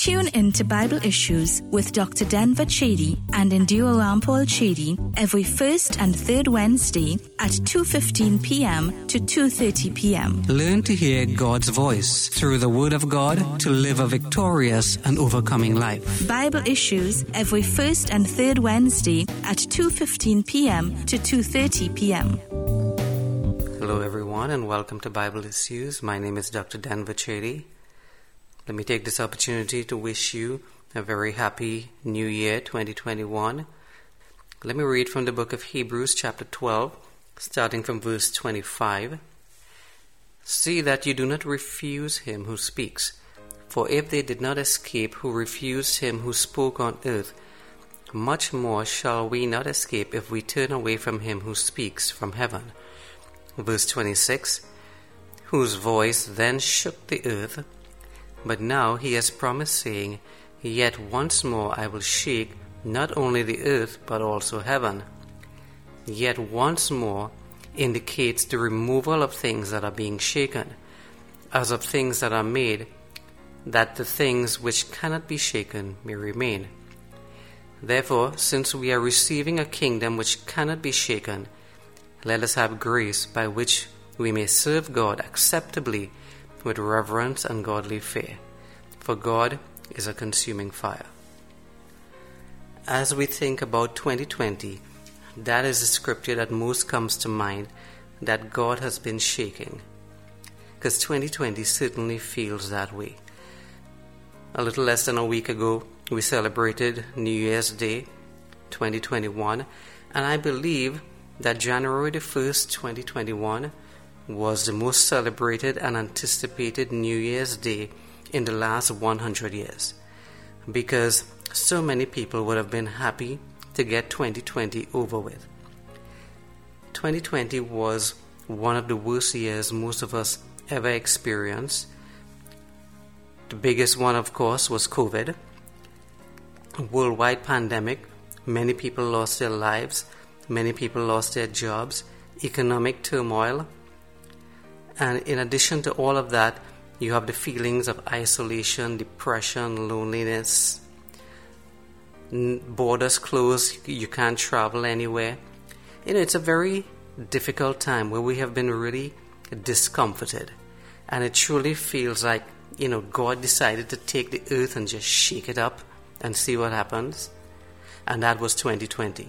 Tune in to Bible Issues with Dr. Denver Chedi and Indira Rampal Chedi every first and third Wednesday at 2:15 p.m. to 2:30 p.m. Learn to hear God's voice through the Word of God to live a victorious and overcoming life. Bible Issues every first and third Wednesday at 2:15 p.m. to 2:30 p.m. Hello everyone and welcome to Bible Issues. My name is Dr. Denver Chedi. Let me take this opportunity to wish you a very happy New Year 2021. Let me read from the book of Hebrews chapter 12, starting from verse 25. See that you do not refuse him who speaks, for if they did not escape who refused him who spoke on earth, much more shall we not escape if we turn away from him who speaks from heaven. Verse 26, whose voice then shook the earth, but now he has promised, saying, Yet once more I will shake not only the earth, but also heaven. Yet once more indicates the removal of things that are being shaken, as of things that are made, that the things which cannot be shaken may remain. Therefore, since we are receiving a kingdom which cannot be shaken, let us have grace by which we may serve God acceptably with reverence and godly fear, for God is a consuming fire. As we think about 2020, that is the scripture that most comes to mind, that God has been shaking, because 2020 certainly feels that way. A little less than a week ago, we celebrated New Year's Day 2021, and I believe that January the 1st, 2021 was the most celebrated and anticipated New Year's Day in the last 100 years, because so many people would have been happy to get 2020 over with. 2020 was one of the worst years most of us ever experienced. The biggest one, of course, was COVID. A worldwide pandemic. Many people lost their lives. Many people lost their jobs. Economic turmoil. And in addition to all of that, you have the feelings of isolation, depression, loneliness, borders closed, you can't travel anywhere. It's a very difficult time where we have been really discomforted. And it truly feels like, God decided to take the earth and just shake it up and see what happens. And that was 2020.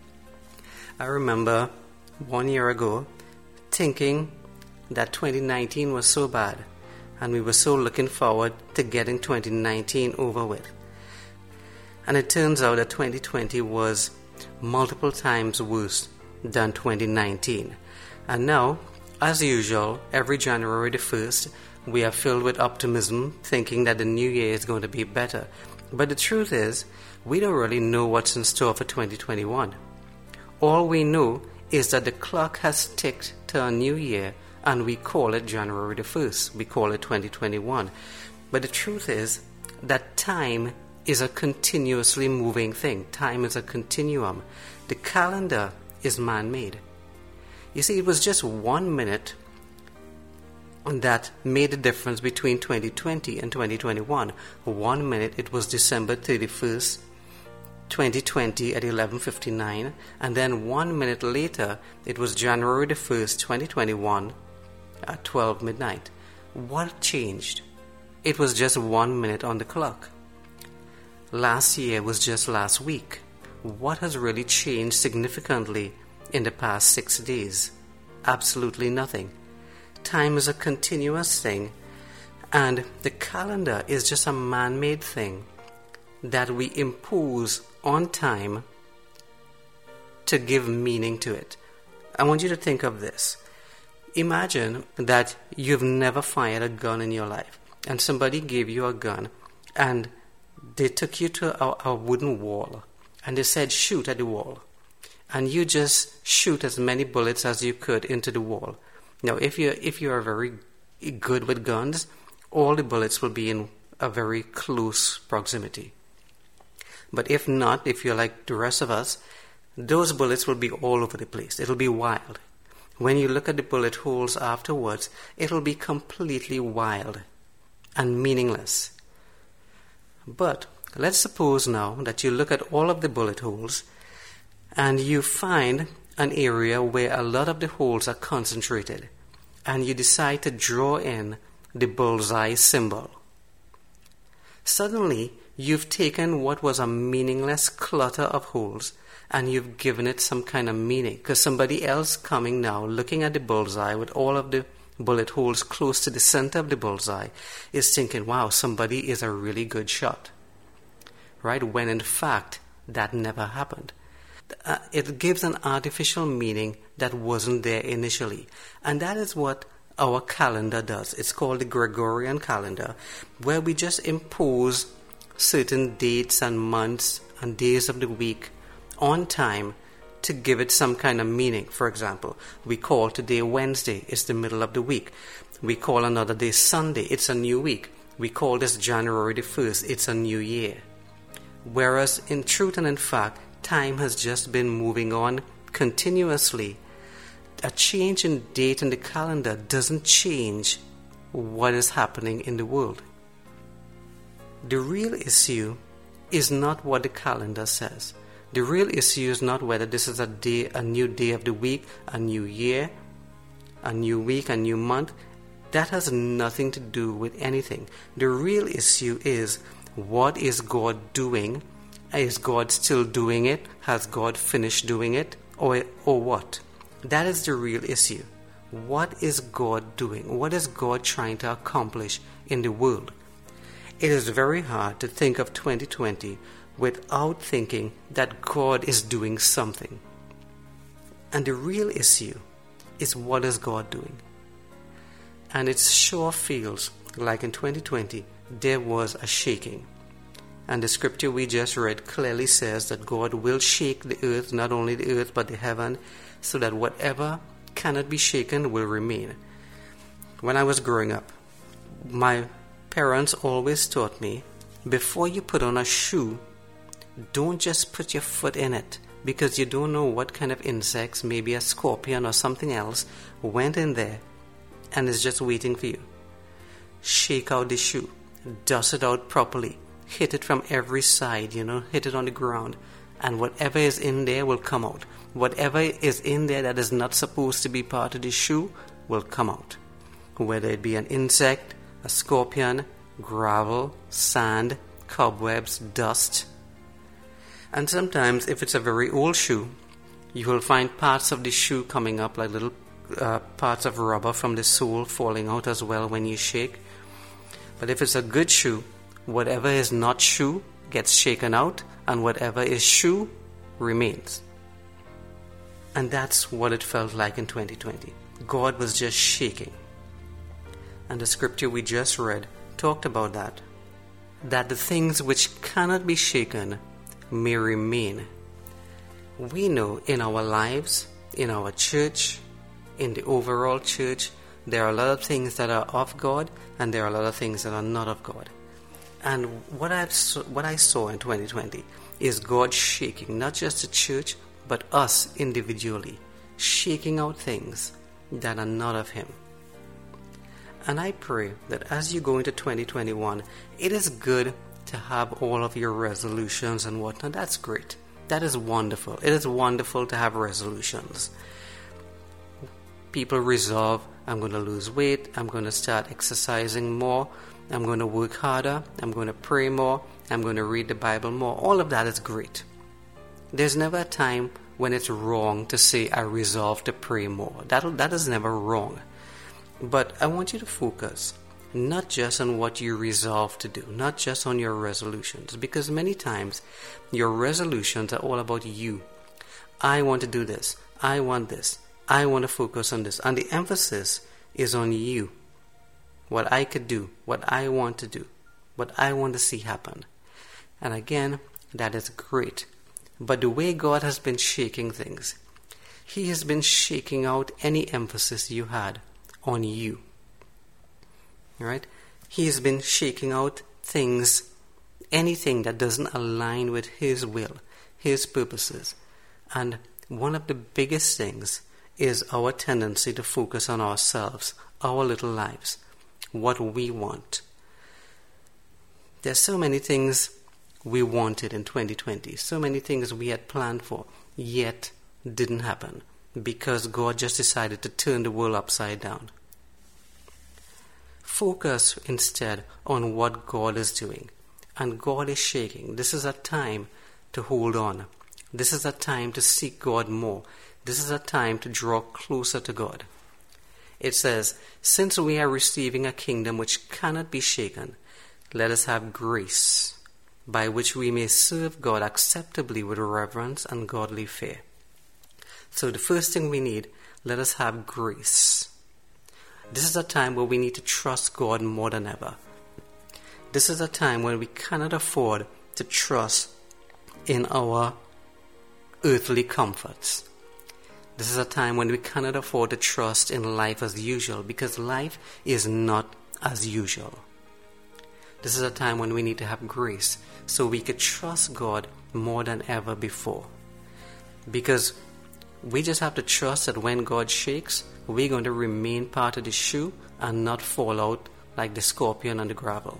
I remember 1 year ago thinking that 2019 was so bad, and we were so looking forward to getting 2019 over with. And it turns out that 2020 was multiple times worse than 2019. And now, as usual, every January the 1st, we are filled with optimism, thinking that the new year is going to be better. But the truth is, we don't really know what's in store for 2021. All we know is that the clock has ticked to a new year, and we call it January the 1st. We call it 2021. But the truth is that time is a continuously moving thing. Time is a continuum. The calendar is man-made. You see, it was just 1 minute that made the difference between 2020 and 2021. 1 minute, it was December 31st, 2020 at 11:59, and then 1 minute later, it was January the 1st, 2021 at 12 midnight. What changed? It was just 1 minute on the clock. Last year was just last week. What has really changed significantly in the past 6 days? Absolutely nothing. Time is a continuous thing, and the calendar is just a man-made thing that we impose on time to give meaning to it. I want you to think of this. Imagine that you've never fired a gun in your life, and somebody gave you a gun, and they took you to a wooden wall, and they said, shoot at the wall. And you just shoot as many bullets as you could into the wall. Now, if you are very good with guns, all the bullets will be in a very close proximity. But if not, if you're like the rest of us, those bullets will be all over the place. It'll be wild. When you look at the bullet holes afterwards, it'll be completely wild and meaningless. But let's suppose now that you look at all of the bullet holes and you find an area where a lot of the holes are concentrated, and you decide to draw in the bullseye symbol. Suddenly, you've taken what was a meaningless clutter of holes and you've given it some kind of meaning, because somebody else coming now, looking at the bullseye with all of the bullet holes close to the center of the bullseye, is thinking, wow, somebody is a really good shot. Right? When in fact, that never happened. It gives an artificial meaning that wasn't there initially. And that is what our calendar does. It's called the Gregorian calendar, where we just impose certain dates and months and days of the week on time to give it some kind of meaning. For example, we call today Wednesday, it's the middle of the week. We call another day Sunday, it's a new week. We call this January the 1st, it's a new year. Whereas in truth and in fact, time has just been moving on continuously. A change in date in the calendar doesn't change what is happening in the world. The real issue is not what the calendar says. The real issue is not whether this is a new day of the week, a new year, a new week, a new month. That has nothing to do with anything. The real issue is, what is God doing? Is God still doing it? Has God finished doing it? Or what? That is the real issue. What is God doing? What is God trying to accomplish in the world? It is very hard to think of 2020 without thinking that God is doing something. And the real issue is, what is God doing? And it sure feels like in 2020 there was a shaking. And the scripture we just read clearly says that God will shake the earth, not only the earth but the heaven, so that whatever cannot be shaken will remain. When I was growing up, my parents always taught me, before you put on a shoe, don't just put your foot in it, because you don't know what kind of insects, maybe a scorpion or something else, went in there and is just waiting for you. Shake out the shoe, dust it out properly, hit it from every side, hit it on the ground, and whatever is in there will come out. Whatever is in there that is not supposed to be part of the shoe will come out. Whether it be an insect, a scorpion, gravel, sand, cobwebs, dust. And sometimes, if it's a very old shoe, you will find parts of the shoe coming up, like little parts of rubber from the sole falling out as well when you shake. But if it's a good shoe, whatever is not shoe gets shaken out, and whatever is shoe remains. And that's what it felt like in 2020. God was just shaking. And the scripture we just read talked about that the things which cannot be shaken may remain. We know in our lives, in our church, in the overall church, there are a lot of things that are of God, and there are a lot of things that are not of God. And what I saw in 2020 is God shaking not just the church, but us individually, shaking out things that are not of Him. And I pray that as you go into 2021, it is good to have all of your resolutions and whatnot. That's great. That is wonderful. It is wonderful to have resolutions. People resolve, I'm going to lose weight, I'm going to start exercising more, I'm going to work harder, I'm going to pray more, I'm going to read the Bible more. All of that is great. There's never a time when it's wrong to say, I resolve to pray more. That is never wrong. But I want you to focus not just on what you resolve to do, not just on your resolutions, because many times your resolutions are all about you. I want to do this. I want this. I want to focus on this. And the emphasis is on you. What I could do, what I want to do, what I want to see happen. And again, that is great. But the way God has been shaking things, He has been shaking out any emphasis you had on you. Right? He has been shaking out things, anything that doesn't align with His will, His purposes. And one of the biggest things is our tendency to focus on ourselves, our little lives, what we want. There's so many things we wanted in 2020, so many things we had planned for, yet didn't happen because God just decided to turn the world upside down. Focus instead on what God is doing. And God is shaking. This is a time to hold on. This is a time to seek God more. This is a time to draw closer to God. It says, since we are receiving a kingdom which cannot be shaken, let us have grace, by which we may serve God acceptably with reverence and godly fear. So the first thing we need, let us have grace. This is a time where we need to trust God more than ever. This is a time when we cannot afford to trust in our earthly comforts. This is a time when we cannot afford to trust in life as usual, because life is not as usual. This is a time when we need to have grace so we could trust God more than ever before. Because we just have to trust that when God shakes, we're going to remain part of the shoe and not fall out like the scorpion on the gravel.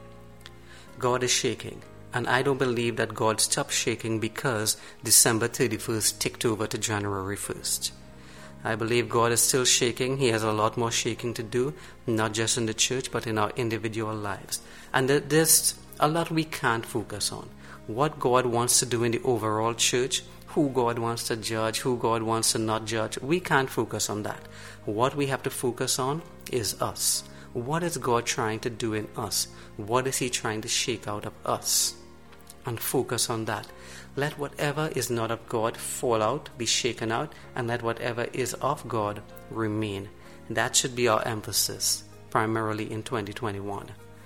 God is shaking, and I don't believe that God stopped shaking because December 31st ticked over to January 1st. I believe God is still shaking. He has a lot more shaking to do, not just in the church, but in our individual lives. And there's a lot we can't focus on. What God wants to do in the overall church, who God wants to judge, who God wants to not judge, we can't focus on that. What we have to focus on is us. What is God trying to do in us? What is He trying to shake out of us? And focus on that. Let whatever is not of God fall out, be shaken out, and let whatever is of God remain. That should be our emphasis, primarily in 2021.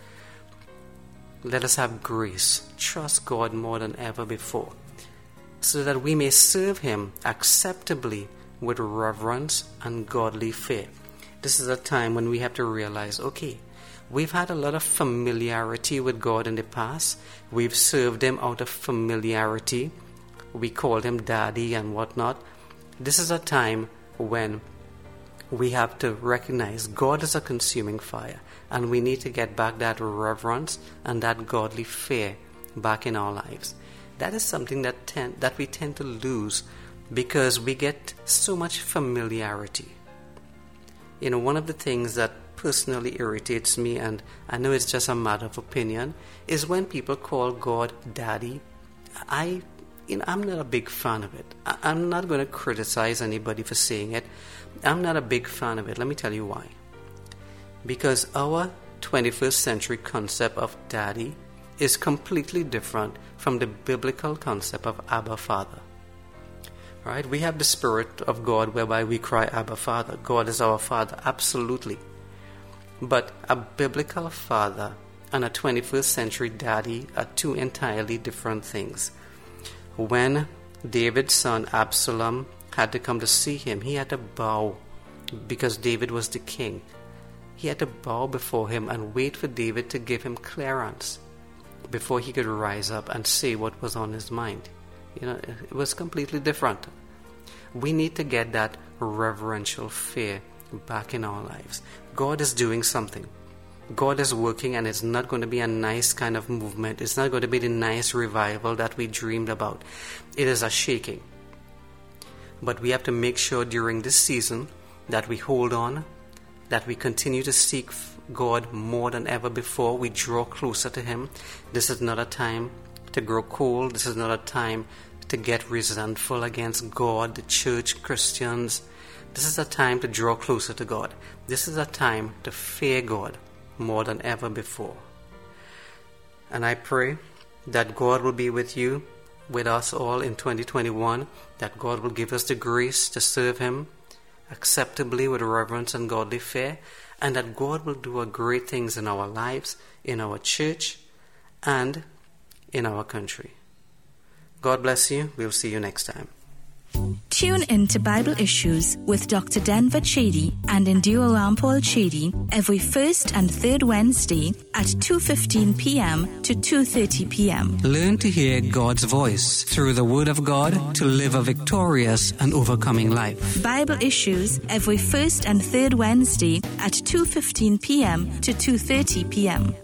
Let us have grace, trust God more than ever before, so that we may serve Him acceptably with reverence and godly fear. This is a time when we have to realize, okay, we've had a lot of familiarity with God in the past. We've served Him out of familiarity. We called Him Daddy and whatnot. This is a time when we have to recognize God is a consuming fire, and we need to get back that reverence and that godly fear back in our lives. That is something that we tend to lose because we get so much familiarity. You know, one of the things that personally irritates me, and I know it's just a matter of opinion, is when people call God Daddy. I'm not a big fan of it. I'm not going to criticize anybody for saying it. I'm not a big fan of it. Let me tell you why. Because our 21st century concept of Daddy is completely different from the biblical concept of Abba Father. Right? We have the Spirit of God whereby we cry Abba Father. God is our Father, absolutely. But a biblical father and a 21st century daddy are two entirely different things. When David's son Absalom had to come to see him, he had to bow because David was the king. He had to bow before him and wait for David to give him clearance before he could rise up and say what was on his mind. You know, it was completely different. We need to get that reverential fear back in our lives. God is doing something. God is working, and it's not going to be a nice kind of movement. It's not going to be the nice revival that we dreamed about. It is a shaking. But we have to make sure during this season that we hold on, that we continue to seek God more than ever before. We draw closer to Him. This is not a time to grow cold. This is not a time to get resentful against God, the church, Christians. This is a time to draw closer to God. This is a time to fear God more than ever before. And I pray that God will be with you, with us all in 2021, that God will give us the grace to serve Him acceptably with reverence and godly fear, and that God will do great things in our lives, in our church, and in our country. God bless you. We'll see you next time. Tune in to Bible Issues with Dr. Denver Chedi and Endure Rampol Chedi every first and third Wednesday at 2:15 p.m. to 2:30 p.m. Learn to hear God's voice through the Word of God to live a victorious and overcoming life. Bible Issues every first and third Wednesday at 2:15 p.m. to 2:30 p.m.